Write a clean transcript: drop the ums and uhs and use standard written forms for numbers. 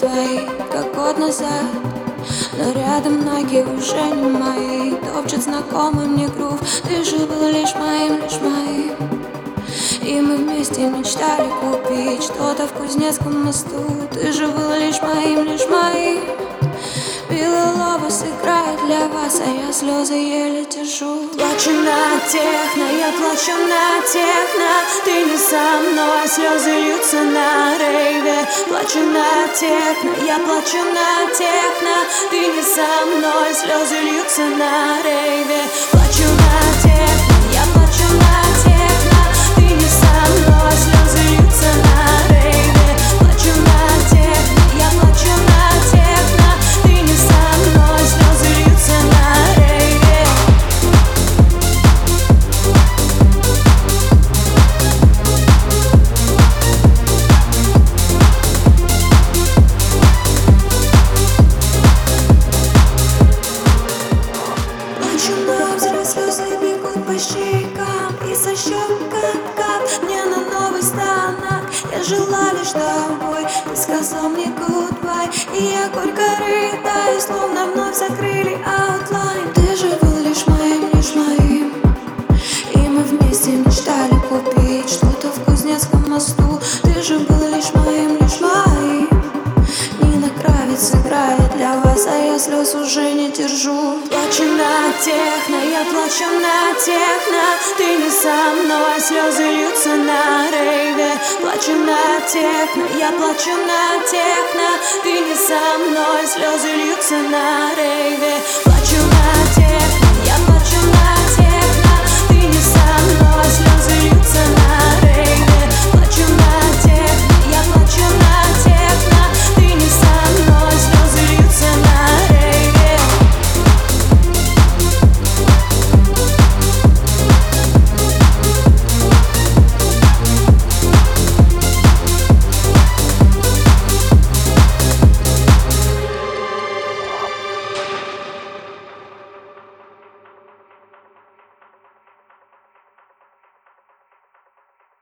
твои, как год назад. Но рядом ноги уже не мои, топчет знакомый мне грув. Ты же был лишь моим, лишь моим. И мы вместе мечтали купить что-то в Кузнецком мосту. Ты же был лишь моим, лишь моим. Белый лобос играет для вас, а я слезы еле держу. Плачу на техно, я плачу на техно. Ты не со мной, слезы льются на рейве. Плачу на техно, я плачу на техно. Ты не со мной, слезы льются на рейве. Плачу на техно, я плачу на техно. Ты не со мной, слезы льются на рейве. Плачу на техно, я плачу на техно. Ты не со мной, слезы льются на рейве. Плачу на взрыв, слезы бегут по щекам и со щек кап-кап мне на новый станок. Я жила лишь тобой, ты сказал мне goodbye, и я горько рыдаю, словно вновь закрыли аутлайн. Ты же был лишь моим, и мы вместе мечтали купить что-то в Кузнецком мосту. Ты же был лишь моим. Нина Кравец играет для вас, а я слез уже не держу. Плачу на техно, я плачу на техно. Ты не со мной, слезы льются на рейве. Плачу на техно, я плачу на техно. Ты не со мной, слезы льются на рейве.